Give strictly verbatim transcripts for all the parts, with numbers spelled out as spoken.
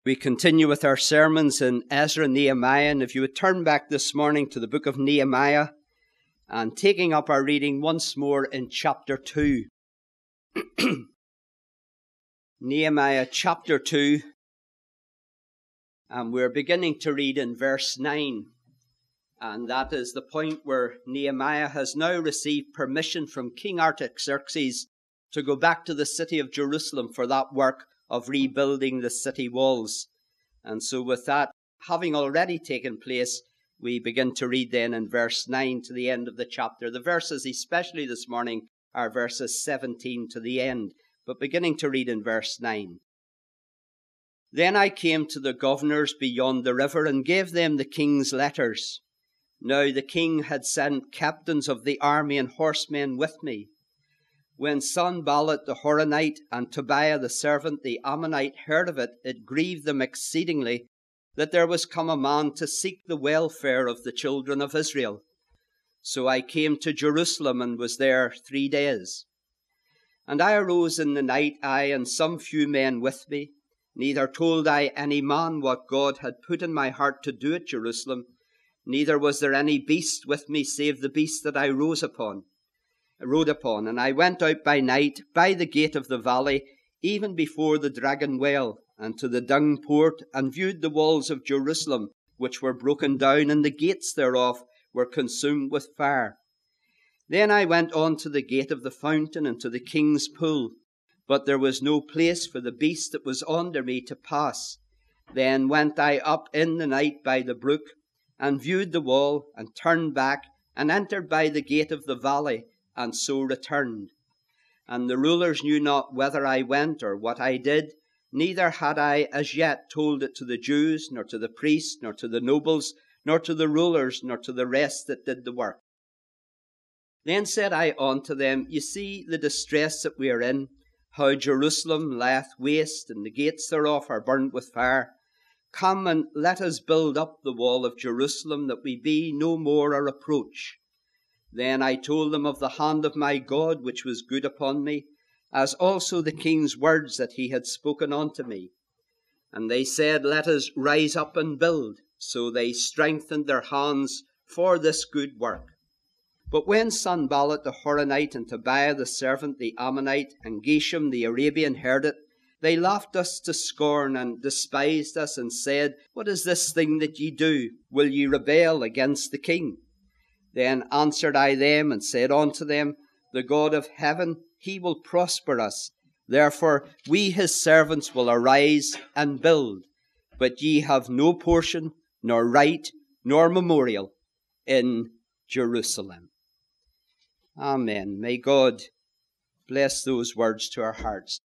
We continue with our sermons in Ezra and Nehemiah, and if you would turn back this morning to the book of Nehemiah and taking up our reading once more in chapter two. Nehemiah chapter two, and we're beginning to read in verse nine, and that is the point where Nehemiah has now received permission from King Artaxerxes to go back to the city of Jerusalem for that work of rebuilding the city walls. And so with that having already taken place, we begin to read then in verse nine to the end of the chapter. The verses especially this morning are verses seventeen to the end, but beginning to read in verse nine. Then I came to the governors beyond the river and gave them the king's letters. Now the king had sent captains of the army and horsemen with me. When Sanballat the Horonite and Tobiah the servant, the Ammonite, heard of it, it grieved them exceedingly that there was come a man to seek the welfare of the children of Israel. So I came to Jerusalem and was there three days. And I arose in the night, I and some few men with me. Neither told I any man what God had put in my heart to do at Jerusalem, neither was there any beast with me save the beast that I rose upon. rode upon, and I went out by night by the gate of the valley, even before the Dragon Well, and to the Dung Port, and viewed the walls of Jerusalem, which were broken down, and the gates thereof were consumed with fire. Then I went on to the gate of the fountain, and to the king's pool, but there was no place for the beast that was under me to pass. Then went I up in the night by the brook, and viewed the wall, and turned back, and entered by the gate of the valley, and so returned. And the rulers knew not whither I went or what I did, neither had I as yet told it to the Jews, nor to the priests, nor to the nobles, nor to the rulers, nor to the rest that did the work. Then said I unto them, Ye see the distress that we are in, how Jerusalem lieth waste, and the gates thereof are burnt with fire. Come and let us build up the wall of Jerusalem, that we be no more a reproach. Then I told them of the hand of my God, which was good upon me, as also the king's words that he had spoken unto me. And they said, Let us rise up and build. So they strengthened their hands for this good work. But when Sanballat the Horonite, and Tobiah the servant, the Ammonite, and Geshem the Arabian heard it, they laughed us to scorn, and despised us, and said, What is this thing that ye do? Will ye rebel against the king? Then answered I them, and said unto them, The God of heaven, he will prosper us. Therefore we his servants will arise and build. But ye have no portion, nor right, nor memorial in Jerusalem. Amen. May God bless those words to our hearts.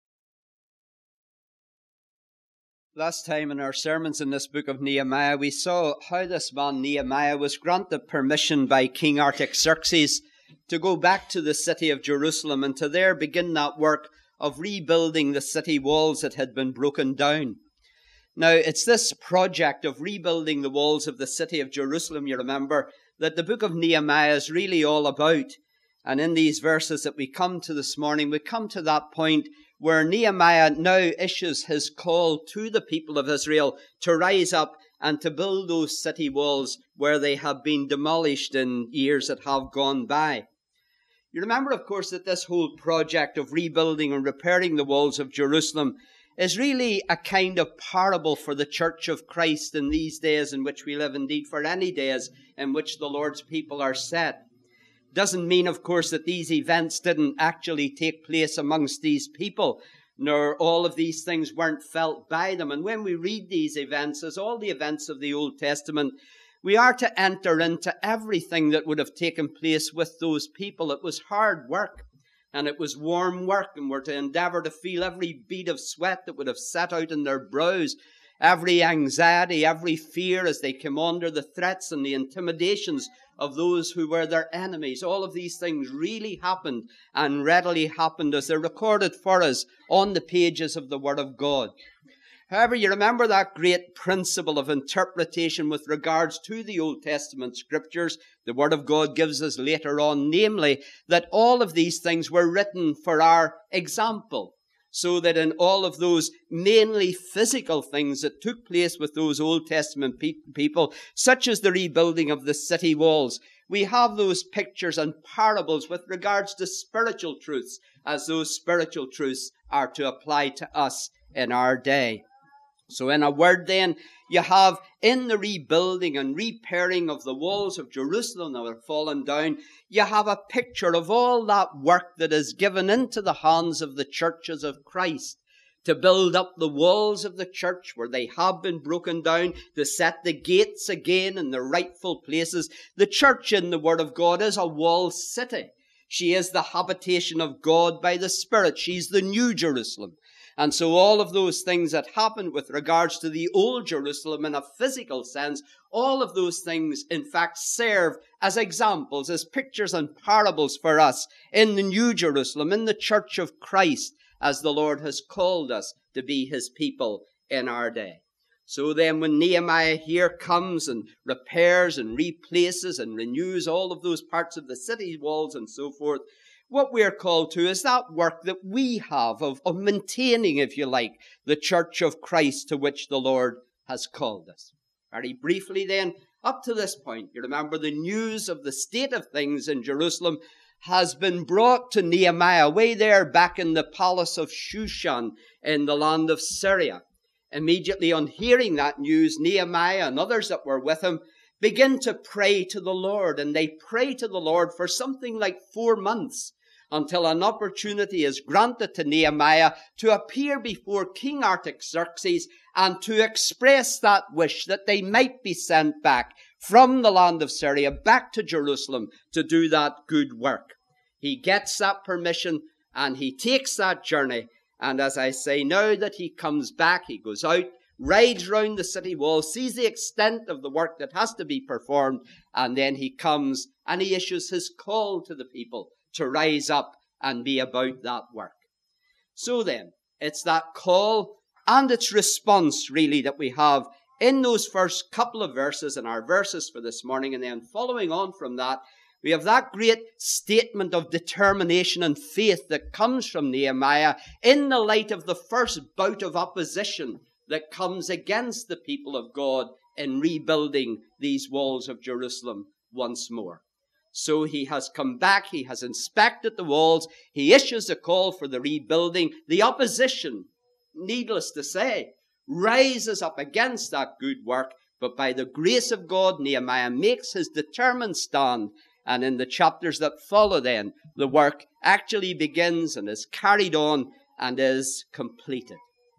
Last time in our sermons in this book of Nehemiah, we saw how this man Nehemiah was granted permission by King Artaxerxes to go back to the city of Jerusalem and to there begin that work of rebuilding the city walls that had been broken down. Now, it's this project of rebuilding the walls of the city of Jerusalem, you remember, that the book of Nehemiah is really all about. And in these verses that we come to this morning, we come to that point where Nehemiah now issues his call to the people of Israel to rise up and to build those city walls where they have been demolished in years that have gone by. You remember, of course, that this whole project of rebuilding and repairing the walls of Jerusalem is really a kind of parable for the church of Christ in these days in which we live, indeed for any days in which the Lord's people are set. Doesn't mean, of course, that these events didn't actually take place amongst these people, nor all of these things weren't felt by them. And when we read these events, as all the events of the Old Testament, we are to enter into everything that would have taken place with those people. It was hard work, and it was warm work, and we're to endeavor to feel every bead of sweat that would have set out in their brows, every anxiety, every fear as they came under the threats and the intimidations of those who were their enemies. All of these things really happened and readily happened as they're recorded for us on the pages of the Word of God. However, you remember that great principle of interpretation with regards to the Old Testament scriptures. The Word of God gives us later on, namely, that all of these things were written for our example. So that in all of those mainly physical things that took place with those Old Testament pe- people, such as the rebuilding of the city walls, we have those pictures and parables with regards to spiritual truths, as those spiritual truths are to apply to us in our day. So in a word then, you have in the rebuilding and repairing of the walls of Jerusalem that have fallen down, you have a picture of all that work that is given into the hands of the churches of Christ to build up the walls of the church where they have been broken down, to set the gates again in the rightful places. The church in the Word of God is a walled city. She is the habitation of God by the Spirit. She's the New Jerusalem. And so all of those things that happened with regards to the old Jerusalem in a physical sense, all of those things, in fact, serve as examples, as pictures and parables for us in the New Jerusalem, in the church of Christ, as the Lord has called us to be his people in our day. So then when Nehemiah here comes and repairs and replaces and renews all of those parts of the city walls and so forth, what we are called to is that work that we have of, of maintaining, if you like, the church of Christ to which the Lord has called us. Very briefly then, up to this point, you remember the news of the state of things in Jerusalem has been brought to Nehemiah way there back in the palace of Shushan in the land of Syria. Immediately on hearing that news, Nehemiah and others that were with him begin to pray to the Lord, and they pray to the Lord for something like four months until an opportunity is granted to Nehemiah to appear before King Artaxerxes and to express that wish that they might be sent back from the land of Syria back to Jerusalem to do that good work. He gets that permission and he takes that journey. And as I say, now that he comes back, he goes out, rides round the city wall, sees the extent of the work that has to be performed, and then he comes and he issues his call to the people to rise up and be about that work. So then, it's that call and its response, really, that we have in those first couple of verses in our verses for this morning. And then following on from that, we have that great statement of determination and faith that comes from Nehemiah in the light of the first bout of opposition that comes against the people of God in rebuilding these walls of Jerusalem once more. So he has come back, he has inspected the walls, he issues a call for the rebuilding. The opposition, needless to say, rises up against that good work, but by the grace of God, Nehemiah makes his determined stand, and in the chapters that follow then, the work actually begins and is carried on and is completed.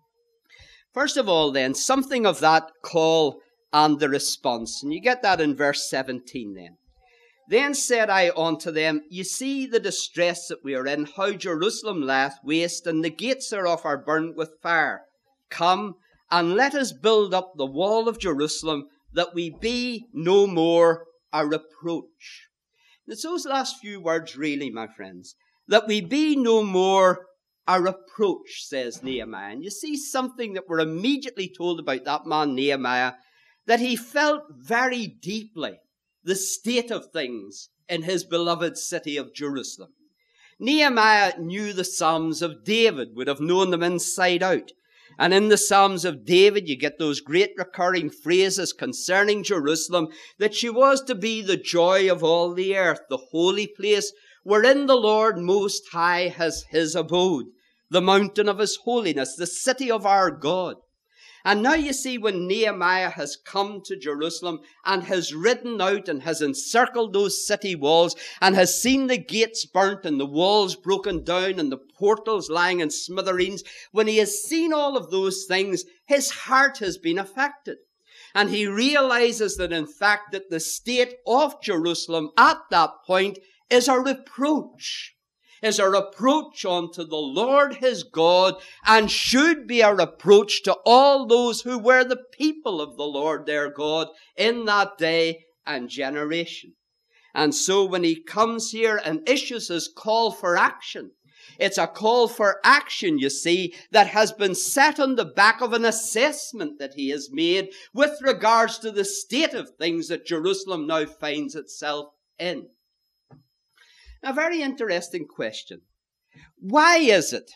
First of all then, something of that call and the response, and you get that in verse seventeen then. Then said I unto them, ye see the distress that we are in, how Jerusalem lieth waste, and the gates thereof are burnt with fire. Come, and let us build up the wall of Jerusalem, that we be no more a reproach. It's those last few words really, my friends, that we be no more a reproach, says Nehemiah. And you see something that we're immediately told about that man Nehemiah, that he felt very deeply the state of things in his beloved city of Jerusalem. Nehemiah knew the Psalms of David, would have known them inside out. And in the Psalms of David, you get those great recurring phrases concerning Jerusalem, that she was to be the joy of all the earth, the holy place wherein the Lord Most High has his abode, the mountain of his holiness, the city of our God. And now you see, when Nehemiah has come to Jerusalem and has ridden out and has encircled those city walls and has seen the gates burnt and the walls broken down and the portals lying in smithereens, when he has seen all of those things, his heart has been affected. And he realizes that in fact that the state of Jerusalem at that point is a reproach. is a reproach unto the Lord his God, and should be a reproach to all those who were the people of the Lord their God in that day and generation. And so when he comes here and issues his call for action, it's a call for action, you see, that has been set on the back of an assessment that he has made with regards to the state of things that Jerusalem now finds itself in. A very interesting question. Why is it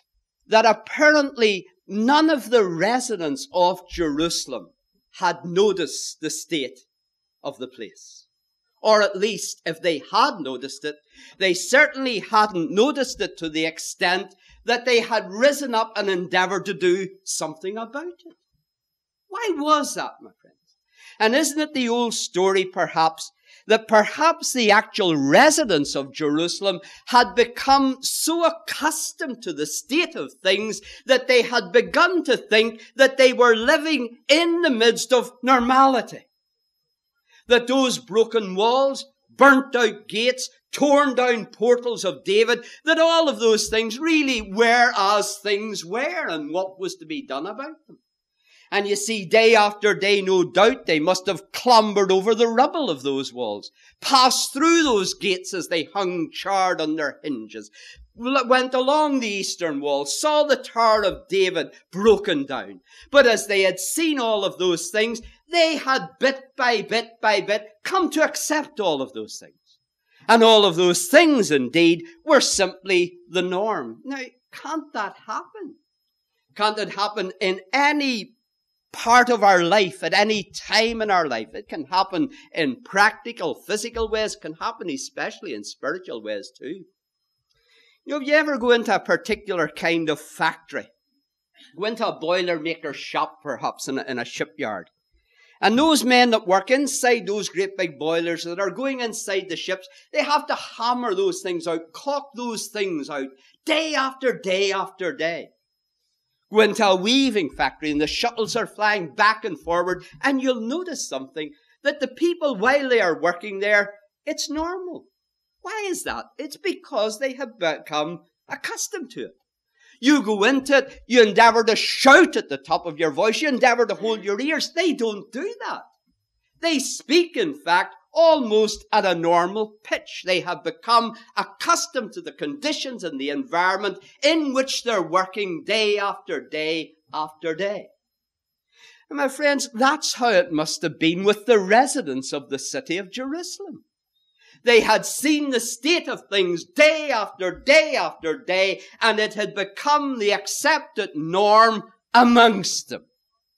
that apparently none of the residents of Jerusalem had noticed the state of the place. Or at least, if they had noticed it, they certainly hadn't noticed it to the extent that they had risen up and endeavored to do something about it. Why was that, my friends? And isn't it the old story, perhaps, that perhaps the actual residents of Jerusalem had become so accustomed to the state of things that they had begun to think that they were living in the midst of normality? That those broken walls, burnt out gates, torn down portals of David, that all of those things really were as things were and what was to be done about them. And you see, day after day, no doubt, they must have clambered over the rubble of those walls, passed through those gates as they hung charred on their hinges, went along the eastern wall, saw the Tower of David broken down. But as they had seen all of those things, they had bit by bit by bit come to accept all of those things. And all of those things, indeed, were simply the norm. Now, can't that happen? Can't it happen in any part of our life, at any time in our life? It can happen in practical, physical ways. It can happen especially in spiritual ways too. You know, if you ever go into a particular kind of factory, go into a boilermaker shop perhaps in a, in a shipyard, and those men that work inside those great big boilers that are going inside the ships, they have to hammer those things out, caulk those things out, day after day after day. Go into a weaving factory and the shuttles are flying back and forward, and you'll notice something, that the people, while they are working there, it's normal. Why is that? It's because they have become accustomed to it. You go into it, you endeavor to shout at the top of your voice, you endeavor to hold your ears. They don't do that. They speak, in fact, almost at a normal pitch. They have become accustomed to the conditions and the environment in which they're working day after day after day. And my friends, that's how it must have been with the residents of the city of Jerusalem. They had seen the state of things day after day after day, and it had become the accepted norm amongst them.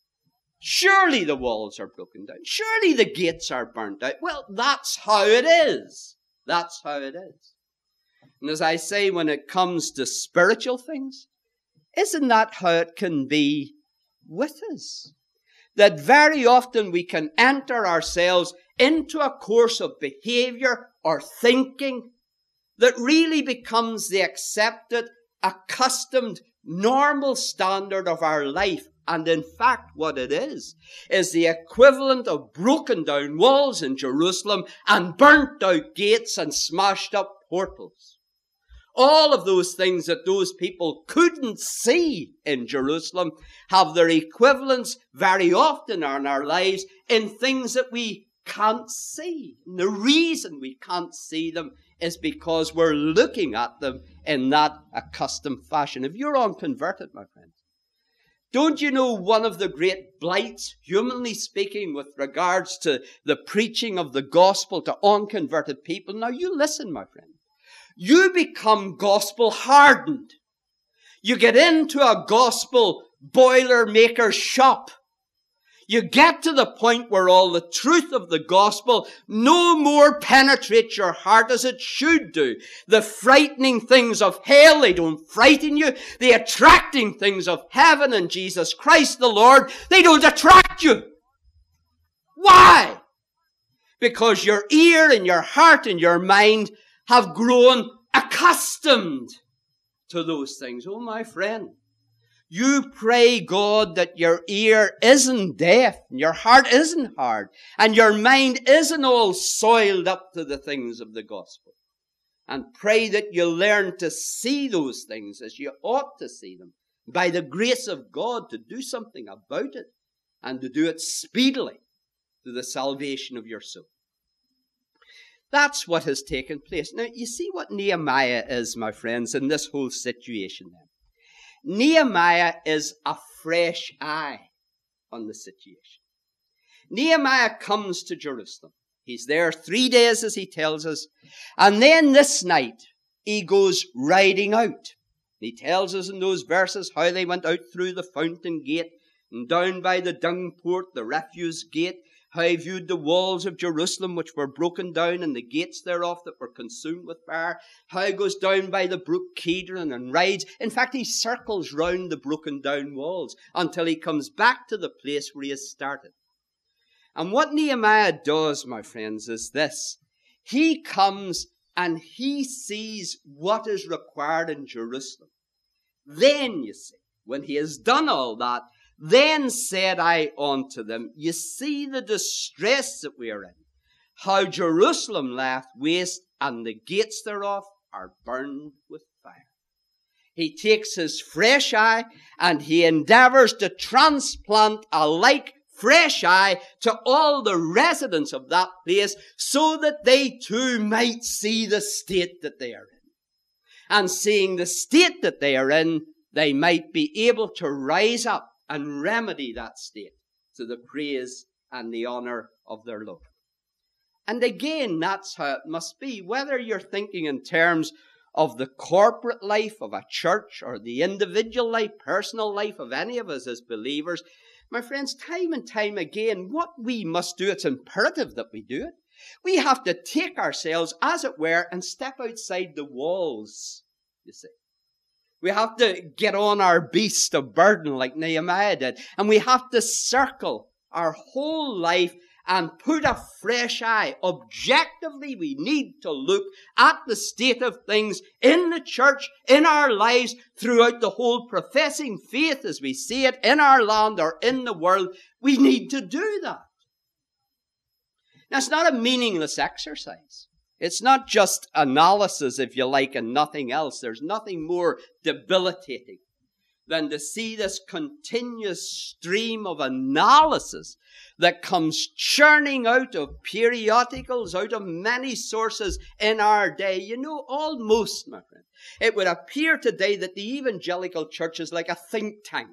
Surely the walls are broken down. Surely the gates are burnt out. Well, that's how it is. That's how it is. And as I say, when it comes to spiritual things, isn't that how it can be with us? That very often we can enter ourselves into a course of behavior or thinking that really becomes the accepted, accustomed, normal standard of our life. And in fact, what it is, is the equivalent of broken down walls in Jerusalem and burnt out gates and smashed up portals. All of those things that those people couldn't see in Jerusalem have their equivalents very often in our lives in things that we can't see. And the reason we can't see them is because we're looking at them in that accustomed fashion. If you're unconverted, my friends, don't you know one of the great blights, humanly speaking, with regards to the preaching of the gospel to unconverted people? Now you listen, my friend. You become gospel hardened. You get into a gospel boilermaker shop. You get to the point where all the truth of the gospel no more penetrates your heart as it should do. The frightening things of hell, they don't frighten you. The attracting things of heaven and Jesus Christ the Lord, they don't attract you. Why? Because your ear and your heart and your mind have grown accustomed to those things. Oh, my friend. You pray, God, that your ear isn't deaf, and your heart isn't hard, and your mind isn't all soiled up to the things of the gospel. And pray that you learn to see those things as you ought to see them, by the grace of God to do something about it, and to do it speedily to the salvation of your soul. That's what has taken place. Now, you see what Nehemiah is, my friends, in this whole situation then. Nehemiah is a fresh eye on the situation. Nehemiah comes to Jerusalem. He's there three days, as he tells us. And then this night, he goes riding out. He tells us in those verses how they went out through the fountain gate and down by the dung port, the refuse gate, how he viewed the walls of Jerusalem which were broken down and the gates thereof that were consumed with fire, how he goes down by the brook Kidron and rides. In fact, he circles round the broken down walls until he comes back to the place where he has started. And what Nehemiah does, my friends, is this. He comes and he sees what is required in Jerusalem. Then, you see, when he has done all that, then said I unto them, you see the distress that we are in, how Jerusalem lieth waste, and the gates thereof are burned with fire. He takes his fresh eye and he endeavors to transplant a like fresh eye to all the residents of that place so that they too might see the state that they are in. And seeing the state that they are in, they might be able to rise up and remedy that state to the praise and the honor of their Lord. And again, that's how it must be. Whether you're thinking in terms of the corporate life of a church or the individual life, personal life of any of us as believers, my friends, time and time again, what we must do, it's imperative that we do it. We have to take ourselves, as it were, and step outside the walls, you see. We have to get on our beast of burden like Nehemiah did. And we have to circle our whole life and put a fresh eye. Objectively, we need to look at the state of things in the church, in our lives, throughout the whole professing faith as we see it in our land or in the world. We need to do that. Now, it's not a meaningless exercise. It's not just analysis, if you like, and nothing else. There's nothing more debilitating than to see this continuous stream of analysis that comes churning out of periodicals, out of many sources in our day. You know, almost, my friend, it would appear today that the evangelical church is like a think tank.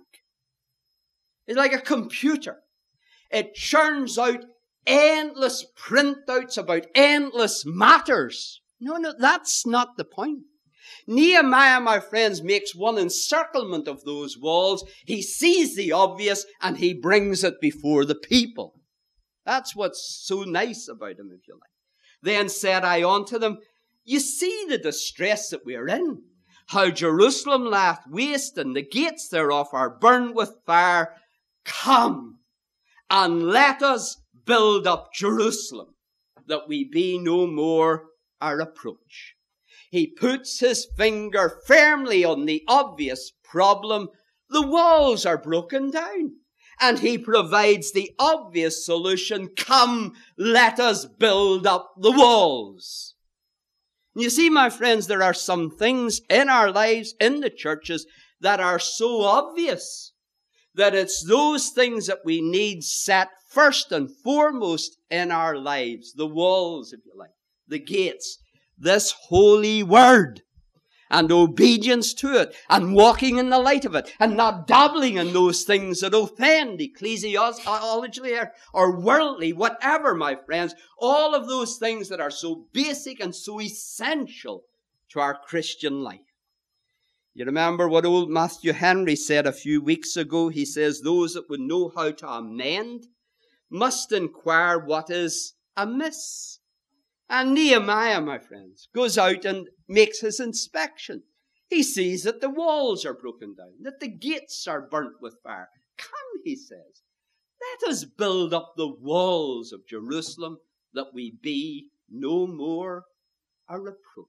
It's like a computer. It churns out endless printouts about endless matters. No, no, that's not the point. Nehemiah, my friends, makes one encirclement of those walls. He sees the obvious and he brings it before the people. That's what's so nice about him, if you like. Then said I unto them, you see the distress that we are in, how Jerusalem lieth waste and the gates thereof are burned with fire. Come and let us build up Jerusalem, that we be no more a reproach. He puts his finger firmly on the obvious problem. The walls are broken down. And he provides the obvious solution. Come, let us build up the walls. You see, my friends, there are some things in our lives, in the churches, that are so obvious that it's those things that we need set first and foremost in our lives. The walls, if you like, the gates, this holy word, and obedience to it, and walking in the light of it, and not dabbling in those things that offend ecclesiologically or, or worldly, whatever, my friends. All of those things that are so basic and so essential to our Christian life. You remember what old Matthew Henry said a few weeks ago? He says, those that would know how to amend must inquire what is amiss. And Nehemiah, my friends, goes out and makes his inspection. He sees that the walls are broken down, that the gates are burnt with fire. Come, he says, let us build up the walls of Jerusalem, that we be no more a reproach.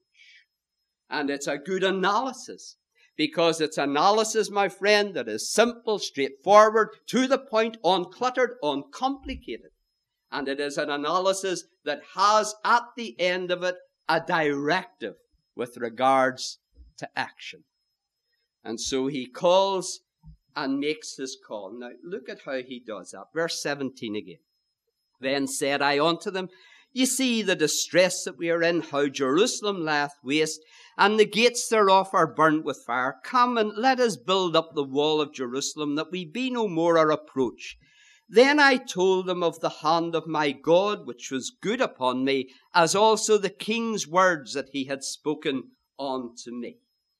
And it's a good analysis, because it's analysis, my friend, that is simple, straightforward, to the point, uncluttered, uncomplicated. And it is an analysis that has at the end of it a directive with regards to action. And so he calls and makes his call. Now look at how he does that. Verse seventeen again. Then said I unto them, ye see the distress that we are in, how Jerusalem lieth waste, and the gates thereof are burnt with fire. Come and let us build up the wall of Jerusalem, that we be no more a reproach. Then I told them of the hand of my God, which was good upon me, as also the king's words that he had spoken unto me.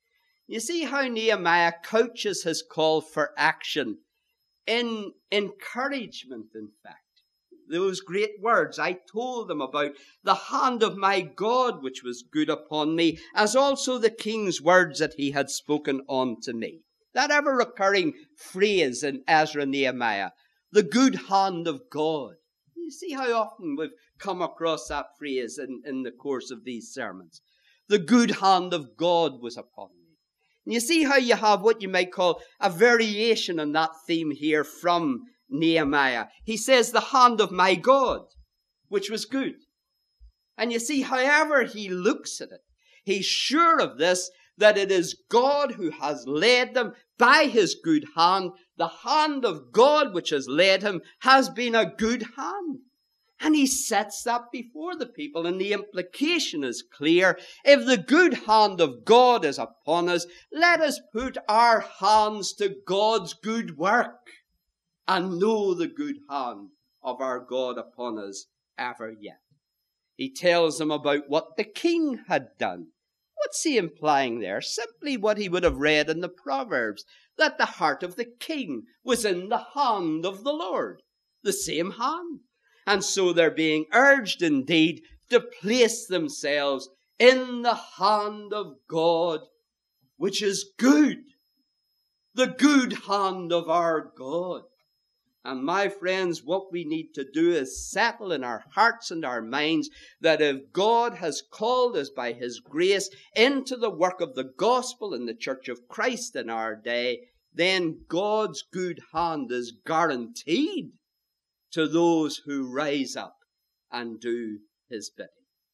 You see how Nehemiah couches his call for action in encouragement, in fact. Those great words, I told them about the hand of my God which was good upon me, as also the king's words that he had spoken unto me. That ever-recurring phrase in Ezra and Nehemiah, the good hand of God. You see how often we've come across that phrase in, in the course of these sermons. The good hand of God was upon me. And you see how you have what you might call a variation on that theme here from Nehemiah. He says, the hand of my God, which was good. And you see, however he looks at it, he's sure of this, that it is God who has led them by his good hand. The hand of God which has led him has been a good hand. And he sets that before the people, and the implication is clear. If the good hand of God is upon us, let us put our hands to God's good work and know the good hand of our God upon us ever yet. He tells them about what the king had done. What's he implying there? Simply what he would have read in the Proverbs, that the heart of the king was in the hand of the Lord, the same hand. And so they're being urged indeed to place themselves in the hand of God, which is good, the good hand of our God. And my friends, what we need to do is settle in our hearts and our minds that if God has called us by his grace into the work of the gospel in the Church of Christ in our day, then God's good hand is guaranteed to those who rise up and do his bidding.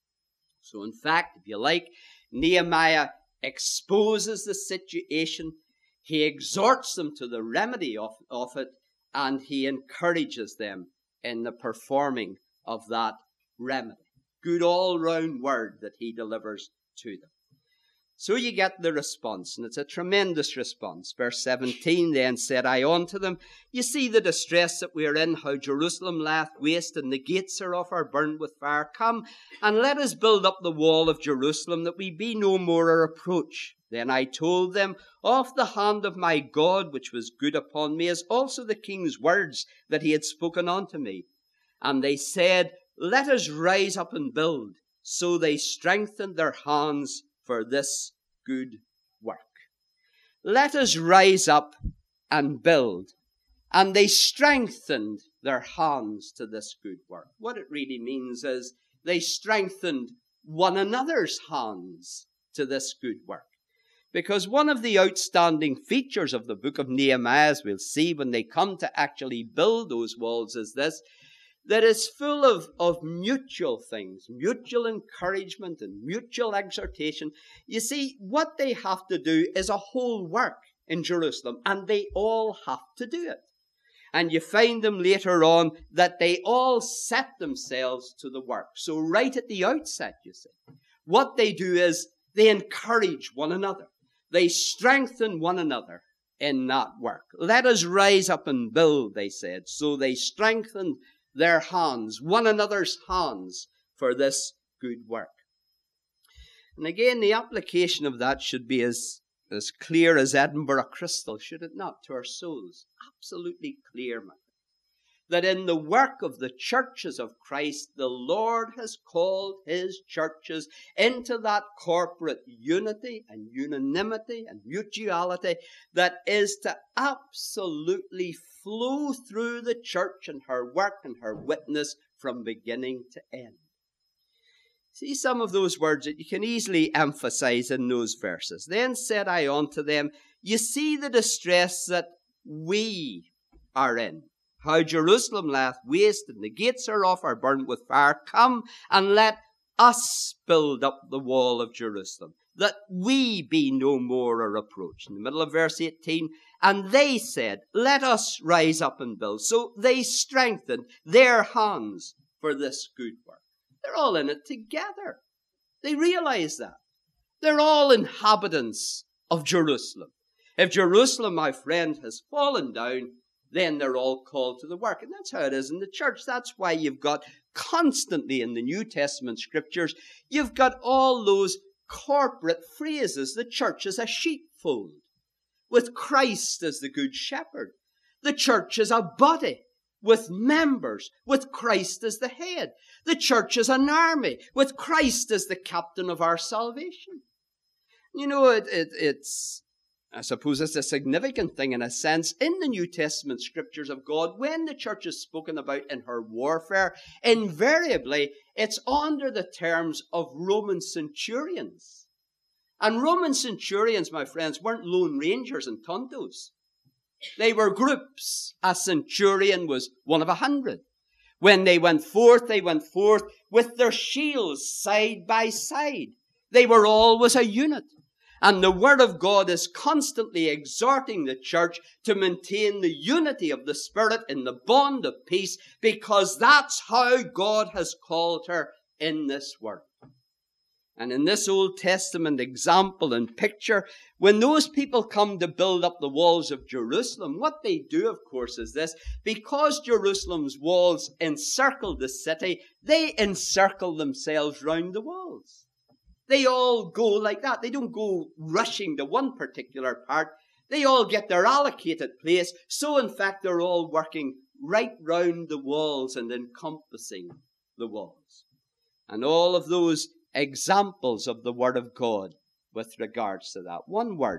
So in fact, if you like, Nehemiah exposes the situation, he exhorts them to the remedy of, of it, and he encourages them in the performing of that remedy. Good all-round word that he delivers to them. So you get the response, and it's a tremendous response. Verse seventeen, then said I unto them, you see the distress that we are in, how Jerusalem lieth waste, and the gates thereof are burned with fire. Come, and let us build up the wall of Jerusalem, that we be no more a reproach. Then I told them of the hand of my God, which was good upon me, as also the king's words that he had spoken unto me. And they said, let us rise up and build. So they strengthened their hands for this good work. Let us rise up and build. And they strengthened their hands to this good work. What it really means is they strengthened one another's hands to this good work. Because one of the outstanding features of the book of Nehemiah, as we'll see when they come to actually build those walls, is this, that it's full of, of mutual things, mutual encouragement and mutual exhortation. You see, what they have to do is a whole work in Jerusalem, and they all have to do it. And you find them later on that they all set themselves to the work. So right at the outset, you see, what they do is they encourage one another. They strengthen one another in that work. Let us rise up and build, they said. So they strengthened their hands, one another's hands, for this good work. And again, the application of that should be as, as clear as Edinburgh crystal, should it not, to our souls? Absolutely clear, my friend. That in the work of the churches of Christ, the Lord has called his churches into that corporate unity and unanimity and mutuality that is to absolutely flow through the church and her work and her witness from beginning to end. See some of those words that you can easily emphasize in those verses. Then said I unto them, you see the distress that we are in. How Jerusalem lieth waste, and the gates thereof are burnt with fire. Come and let us build up the wall of Jerusalem, that we be no more a reproach. In the middle of verse eighteen, and they said, let us rise up and build. So they strengthened their hands for this good work. They're all in it together. They realize that. They're all inhabitants of Jerusalem. If Jerusalem, my friend, has fallen down, then they're all called to the work. And that's how it is in the church. That's why you've got constantly in the New Testament scriptures, you've got all those corporate phrases. The church is a sheepfold, with Christ as the good shepherd. The church is a body, with members, with Christ as the head. The church is an army, with Christ as the captain of our salvation. You know, it, it, it's, I suppose it's a significant thing in a sense in the New Testament scriptures of God. When the church is spoken about in her warfare, invariably it's under the terms of Roman centurions. And Roman centurions, my friends, weren't lone rangers and tontos. They were groups. A centurion was one of a hundred. When they went forth, they went forth with their shields side by side. They were always a unit. And the Word of God is constantly exhorting the church to maintain the unity of the Spirit in the bond of peace, because that's how God has called her in this work. And in this Old Testament example and picture, when those people come to build up the walls of Jerusalem, what they do, of course, is this. Because Jerusalem's walls encircle the city, they encircle themselves round the walls. They all go like that. They don't go rushing to one particular part. They all get their allocated place. So, in fact, they're all working right round the walls and encompassing the walls. And all of those examples of the Word of God with regards to that. One word.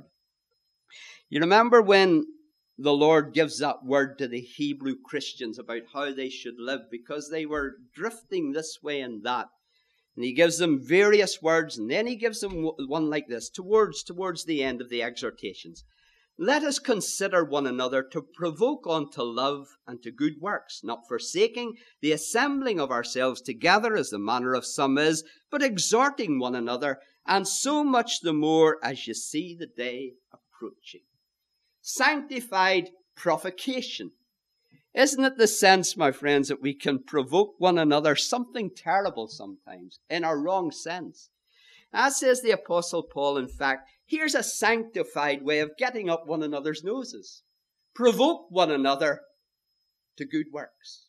You remember when the Lord gives that word to the Hebrew Christians about how they should live, because they were drifting this way and that. And he gives them various words, and then he gives them one like this, towards, towards the end of the exhortations. Let us consider one another to provoke unto love and to good works, not forsaking the assembling of ourselves together as the manner of some is, but exhorting one another, and so much the more as you see the day approaching. Sanctified provocation. Isn't it the sense, my friends, that we can provoke one another something terrible sometimes in our wrong sense? As says the Apostle Paul, in fact, here's a sanctified way of getting up one another's noses. Provoke one another to good works.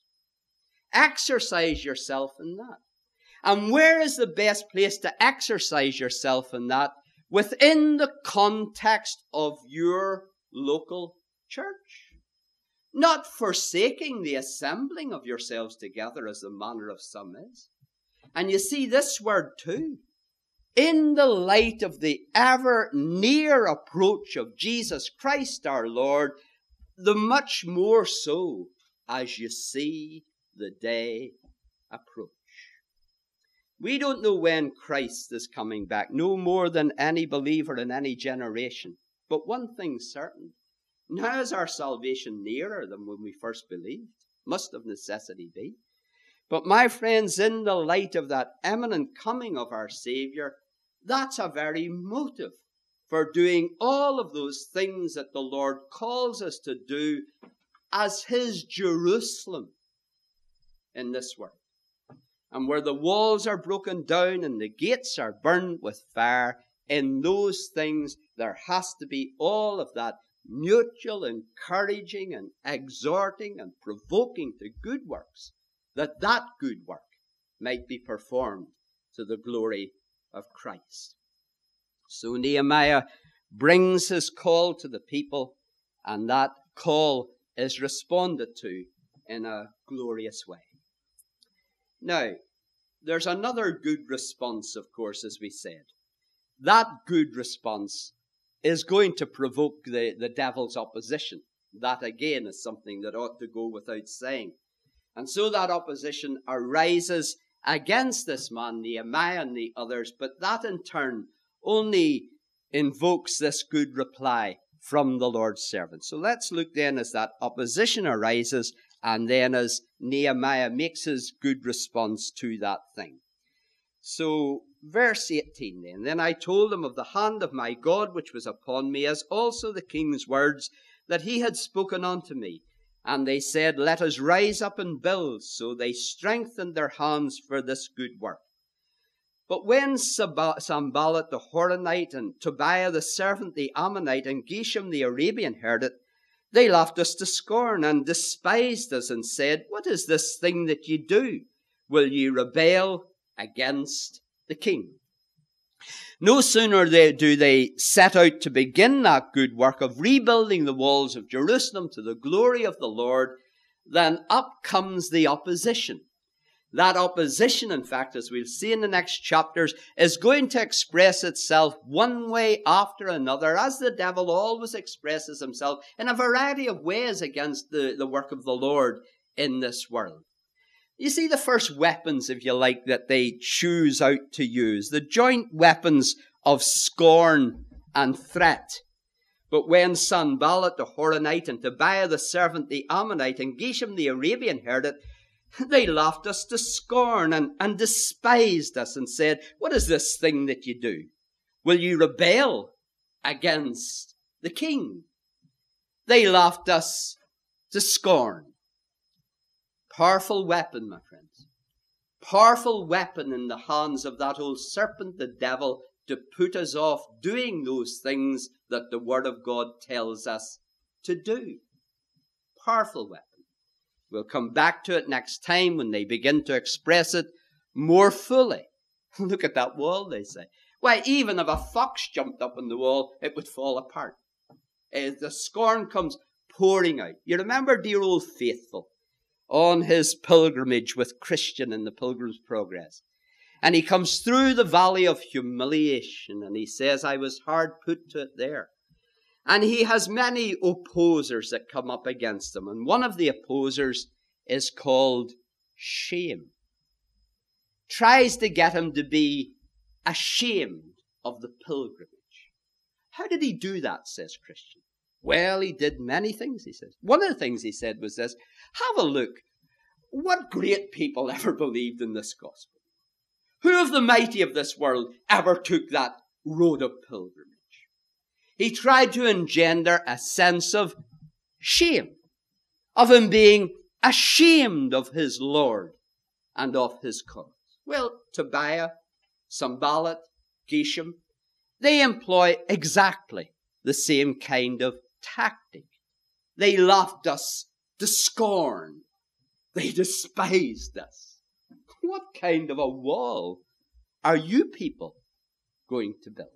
Exercise yourself in that. And where is the best place to exercise yourself in that? Within the context of your local church. Not forsaking the assembling of yourselves together as the manner of some is. And you see this word too. In the light of the ever near approach of Jesus Christ our Lord, the much more so as you see the day approach. We don't know when Christ is coming back, no more than any believer in any generation. But one thing's certain, now is our salvation nearer than when we first believed. Must of necessity be. But my friends, in the light of that imminent coming of our Savior, that's a very motive for doing all of those things that the Lord calls us to do as His Jerusalem in this world. And where the walls are broken down and the gates are burned with fire, in those things there has to be all of that mutual encouraging and exhorting and provoking to good works, that that good work might be performed to the glory of Christ. So Nehemiah brings his call to the people, and that call is responded to in a glorious way. Now, there's another good response, of course, as we said. That good response is going to provoke the, the devil's opposition. That, again, is something that ought to go without saying. And so that opposition arises against this man, Nehemiah, and the others, but that in turn only invokes this good reply from the Lord's servant. So let's look then as that opposition arises, and then as Nehemiah makes his good response to that thing. So, verse eighteen then, then I told them of the hand of my God which was upon me, as also the king's words that he had spoken unto me. And they said, let us rise up and build. So they strengthened their hands for this good work. But when Sanballat the Horonite and Tobiah the servant the Ammonite and Geshem the Arabian heard it, they laughed us to scorn and despised us and said, what is this thing that ye do? Will ye rebel against the king? No sooner they, do they set out to begin that good work of rebuilding the walls of Jerusalem to the glory of the Lord, than up comes the opposition. That opposition, in fact, as we'll see in the next chapters, is going to express itself one way after another, as the devil always expresses himself in a variety of ways against the, the work of the Lord in this world. You see the first weapons, if you like, that they choose out to use, the joint weapons of scorn and threat. But when Sanballat the Horonite and Tobiah the servant the Ammonite and Geshem the Arabian heard it, they laughed us to scorn and, and despised us and said, "What is this thing that you do? Will you rebel against the king?" They laughed us to scorn. Powerful weapon, my friends. Powerful weapon in the hands of that old serpent, the devil, to put us off doing those things that the Word of God tells us to do. Powerful weapon. We'll come back to it next time when they begin to express it more fully. Look at that wall, they say. Why, even if a fox jumped up on the wall, it would fall apart. As the scorn comes pouring out. You remember dear old Faithful on his pilgrimage with Christian in the Pilgrim's Progress. And he comes through the valley of humiliation, and he says, "I was hard put to it there." And he has many opposers that come up against him. And one of the opposers is called shame. Tries to get him to be ashamed of the pilgrimage. How did he do that, says Christian? Well, he did many things, he says. One of the things he said was this: have a look. What great people ever believed in this gospel? Who of the mighty of this world ever took that road of pilgrimage? He tried to engender a sense of shame, of him being ashamed of his Lord and of his cause. Well, Tobiah, Sanballat, Geshem, they employ exactly the same kind of tactic. They laughed us to scorn. They despised us. What kind of a wall are you people going to build?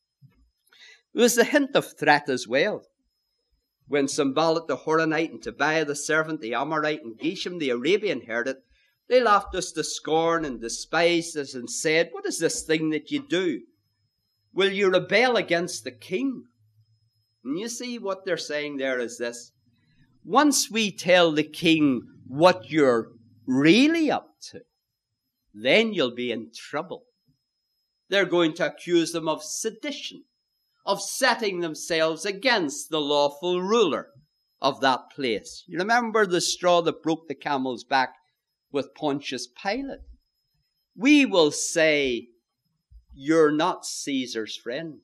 There was a hint of threat as well. When Sanballat the Horonite and Tobiah the servant, the Amorite, and Geshem the Arabian heard it, they laughed us to scorn and despised us and said, "What is this thing that you do? Will you rebel against the king?" And you see what they're saying there is this: once we tell the king what you're really up to, then you'll be in trouble. They're going to accuse them of sedition, of setting themselves against the lawful ruler of that place. You remember the straw that broke the camel's back with Pontius Pilate? We will say, "You're not Caesar's friend."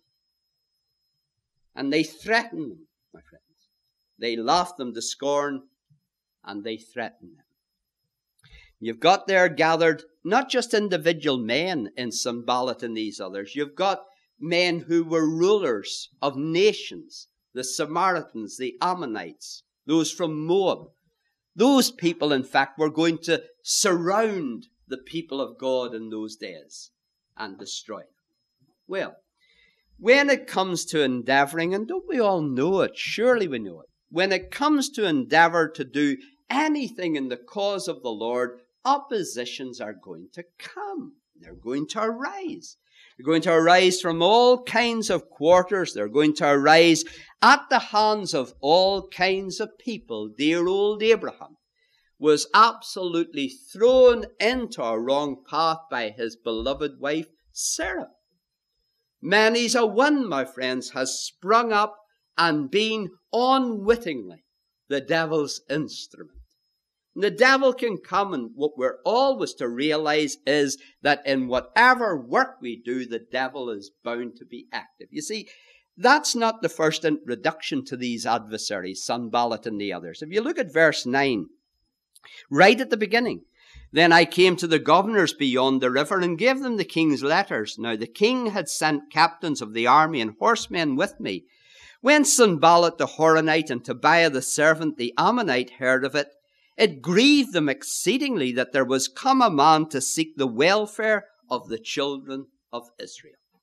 And they threaten them, my friends. They laugh them to scorn, and they threaten them. You've got there gathered not just individual men in Sanballat and these others. You've got men who were rulers of nations, the Samaritans, the Ammonites, those from Moab. Those people, in fact, were going to surround the people of God in those days and destroy them. Well, when it comes to endeavoring, and don't we all know it? Surely we know it. When it comes to endeavor to do anything in the cause of the Lord, oppositions are going to come. They're going to arise. They're going to arise from all kinds of quarters. They're going to arise at the hands of all kinds of people. Dear old Abraham was absolutely thrown into a wrong path by his beloved wife, Sarah. Many's a one, my friends, has sprung up and been unwittingly the devil's instrument. The devil can come, and what we're always to realize is that in whatever work we do, the devil is bound to be active. You see, that's not the first introduction to these adversaries, Sanballat and the others. If you look at verse nine, right at the beginning, "Then I came to the governors beyond the river and gave them the king's letters. Now the king had sent captains of the army and horsemen with me. When Sanballat the Horonite and Tobiah the servant, the Ammonite, heard of it, it grieved them exceedingly that there was come a man to seek the welfare of the children of Israel."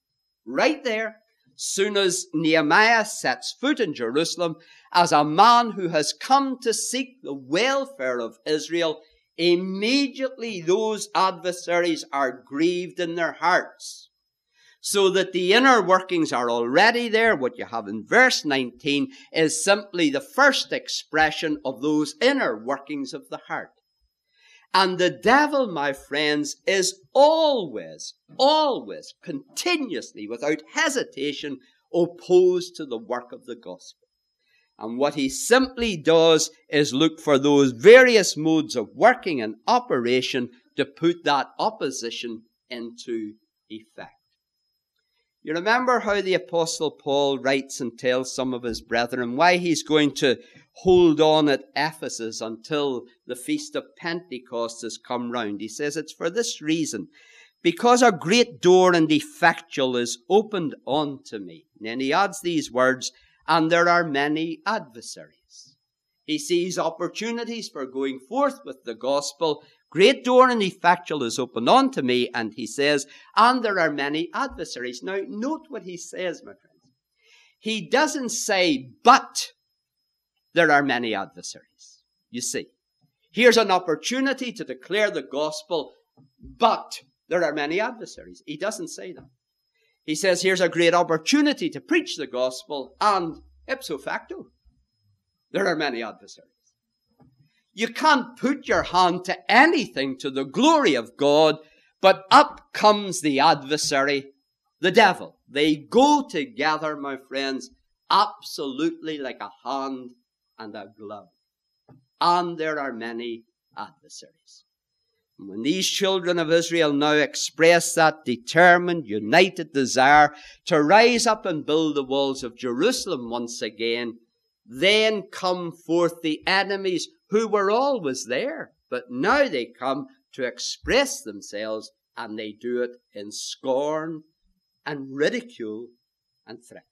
right there, soon as Nehemiah sets foot in Jerusalem, as a man who has come to seek the welfare of Israel, immediately those adversaries are grieved in their hearts. So that the inner workings are already there. What you have in verse nineteen is simply the first expression of those inner workings of the heart. And the devil, my friends, is always, always, continuously, without hesitation, opposed to the work of the gospel. And what he simply does is look for those various modes of working and operation to put that opposition into effect. You remember how the Apostle Paul writes and tells some of his brethren why he's going to hold on at Ephesus until the Feast of Pentecost has come round. He says, it's for this reason, because a great door and effectual is opened unto me. And then he adds these words, and there are many adversaries. He sees opportunities for going forth with the gospel. Great door and effectual is opened unto me, and he says, and there are many adversaries. Now, note what he says, my friends. He doesn't say, but there are many adversaries. You see, here's an opportunity to declare the gospel, but there are many adversaries. He doesn't say that. He says, here's a great opportunity to preach the gospel, and ipso facto, there are many adversaries. You can't put your hand to anything to the glory of God, but up comes the adversary, the devil. They go together, my friends, absolutely like a hand and a glove. And there are many adversaries. And when these children of Israel now express that determined, united desire to rise up and build the walls of Jerusalem once again, then come forth the enemies who were always there, but now they come to express themselves, and they do it in scorn and ridicule and threat.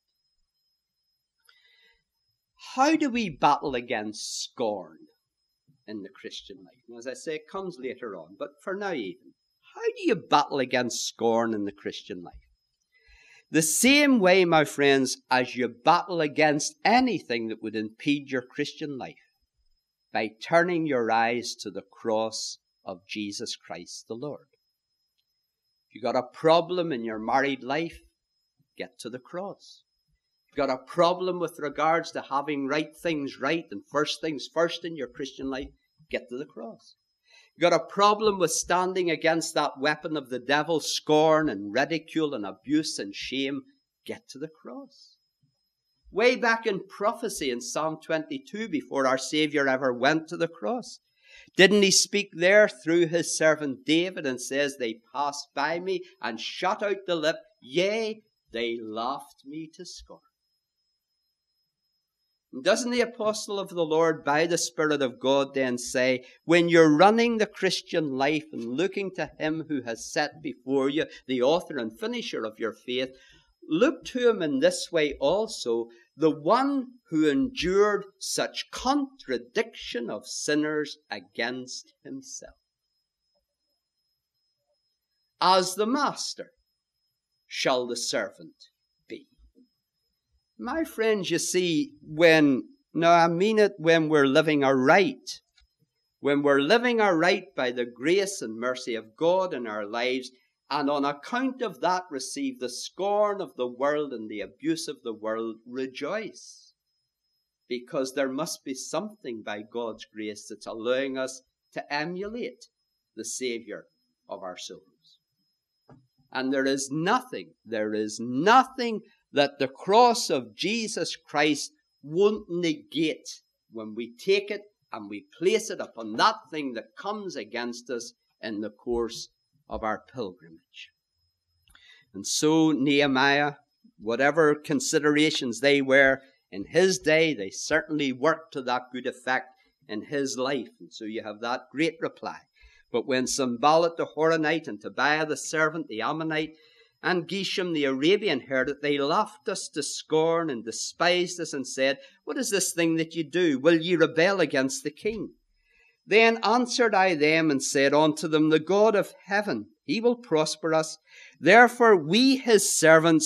How do we battle against scorn in the Christian life? And as I say, it comes later on, but for now even, how do you battle against scorn in the Christian life? The same way, my friends, as you battle against anything that would impede your Christian life, by turning your eyes to the cross of Jesus Christ the Lord. If you've got a problem in your married life, get to the cross. If you've got a problem with regards to having right things right and first things first in your Christian life, get to the cross. If you've got a problem with standing against that weapon of the devil, scorn and ridicule and abuse and shame, get to the cross. Way back in prophecy in Psalm twenty-two, before our Savior ever went to the cross, didn't he speak there through his servant David and says, they passed by me and shut out the lip, yea, they laughed me to scorn. And doesn't the apostle of the Lord by the Spirit of God then say, when you're running the Christian life and looking to him who has set before you, the author and finisher of your faith, look to him in this way also, the one who endured such contradiction of sinners against himself. As the master shall the servant be. My friends, you see, when, now I mean it when we're living aright, when we're living aright by the grace and mercy of God in our lives, and on account of that receive the scorn of the world and the abuse of the world, rejoice. Because there must be something by God's grace that's allowing us to emulate the Savior of our souls. And there is nothing, there is nothing that the cross of Jesus Christ won't negate when we take it and we place it upon that thing that comes against us in the course of our pilgrimage. And so Nehemiah, whatever considerations they were in his day, they certainly worked to that good effect in his life. And so you have that great reply. But when Sanballat the Horonite and Tobiah the servant, the Ammonite, and Geshem the Arabian heard it, they laughed us to scorn and despised us and said, what is this thing that you do? Will ye rebel against the king? Then answered I them and said unto them, the God of heaven, he will prosper us. Therefore we his servants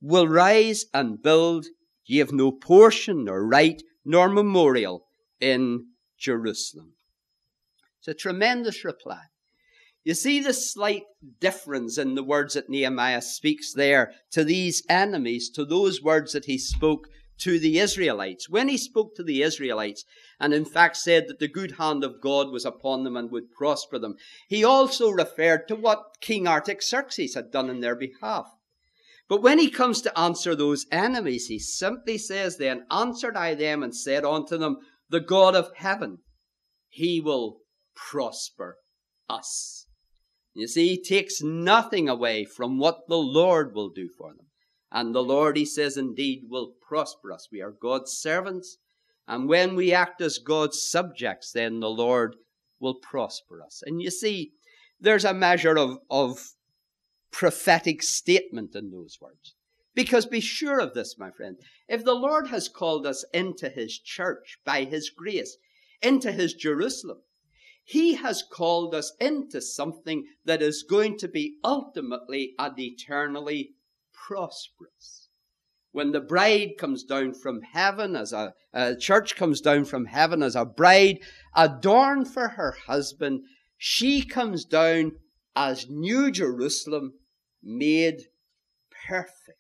will rise and build. Ye have no portion, nor right, nor memorial in Jerusalem. It's a tremendous reply. You see the slight difference in the words that Nehemiah speaks there to these enemies, to those words that he spoke to the Israelites. When he spoke to the Israelites, and in fact said that the good hand of God was upon them and would prosper them, he also referred to what King Artaxerxes had done in their behalf. But when he comes to answer those enemies, he simply says, then answered I them and said unto them, the God of heaven, he will prosper us. You see, he takes nothing away from what the Lord will do for them. And the Lord, he says, indeed will prosper us. We are God's servants. And when we act as God's subjects, then the Lord will prosper us. And you see, there's a measure of, of prophetic statement in those words. Because be sure of this, my friend. If the Lord has called us into his church by his grace, into his Jerusalem, he has called us into something that is going to be ultimately and eternally prosperous. When the bride comes down from heaven, as a, a church comes down from heaven as a bride, adorned for her husband, she comes down as New Jerusalem, made perfect.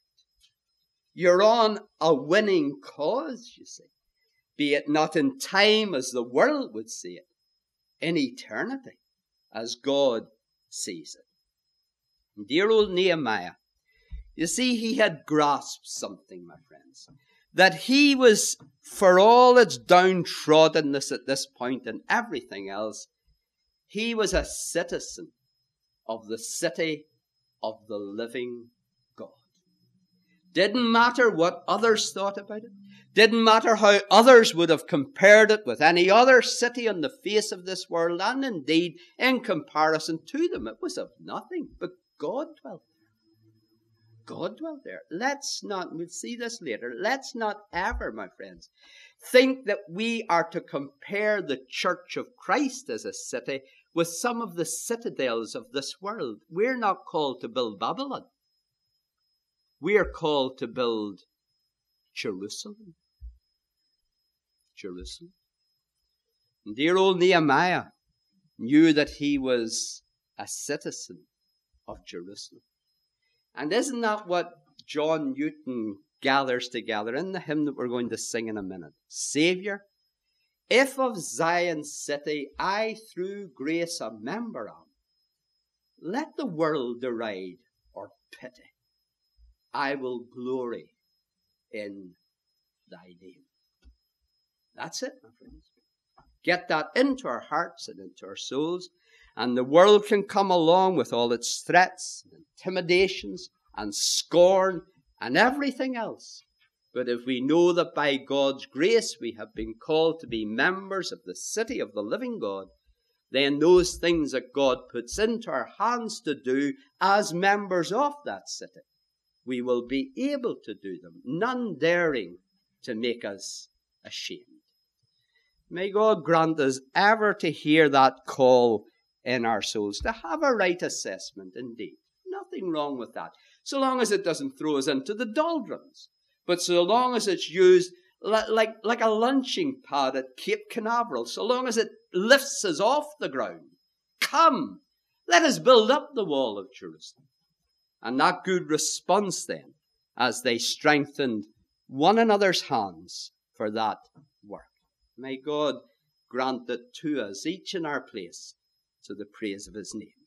You're on a winning cause, you see. Be it not in time as the world would see it, in eternity as God sees it. And dear old Nehemiah, you see, he had grasped something, my friends, that he was, for all its downtroddenness at this point and everything else, he was a citizen of the city of the living God. Didn't matter what others thought about it. Didn't matter how others would have compared it with any other city on the face of this world. And indeed, in comparison to them, it was of nothing. But God dwelt there. God dwelt there. Let's not, we'll see this later, let's not ever, my friends, think that we are to compare the Church of Christ as a city with some of the citadels of this world. We're not called to build Babylon. We are called to build Jerusalem. Jerusalem. And dear old Nehemiah knew that he was a citizen of Jerusalem. And isn't that what John Newton gathers together in the hymn that we're going to sing in a minute? Saviour, if of Zion's city I through grace a member am, let the world deride or pity, I will glory in thy name. That's it, my friends. Get that into our hearts and into our souls, and the world can come along with all its threats and intimidations and scorn and everything else. But if we know that by God's grace we have been called to be members of the city of the living God, then those things that God puts into our hands to do as members of that city, we will be able to do them, none daring to make us ashamed. May God grant us ever to hear that call in our souls, to have a right assessment indeed. Nothing wrong with that, so long as it doesn't throw us into the doldrums, but so long as it's used like, like, like a launching pad at Cape Canaveral, so long as it lifts us off the ground. Come, let us build up the wall of Jerusalem. And that good response then, as they strengthened one another's hands for that work. May God grant it to us, each in our place, to the praise of his name.